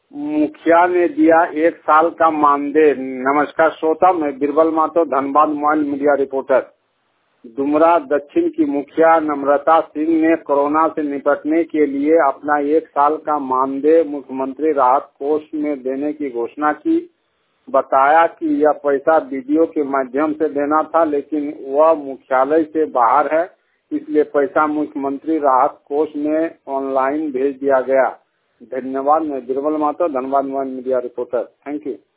मुखिया ने दिया 1 साल का मानदेय। नमस्कार श्रोता, मैं Birbal Mahto, Dhanbad mobile media reporter. Dumra दक्षिण की मुखिया नम्रता सिंह ने कोरोना से निपटने के लिए अपना 1 साल का मानदेय मुख्यमंत्री राहत कोष में देने की घोषणा की। बताया कि यह पैसा वीडियो के माध्यम से देना था, लेकिन वह मुख्यालय से बाहर है, इसलिए पैसा मुख्यमंत्री राहत कोष में ऑनलाइन भेज दिया गया। धन्यवाद। मैं Birbal Mahto, Dhanbad mobile media reporter. Thank you.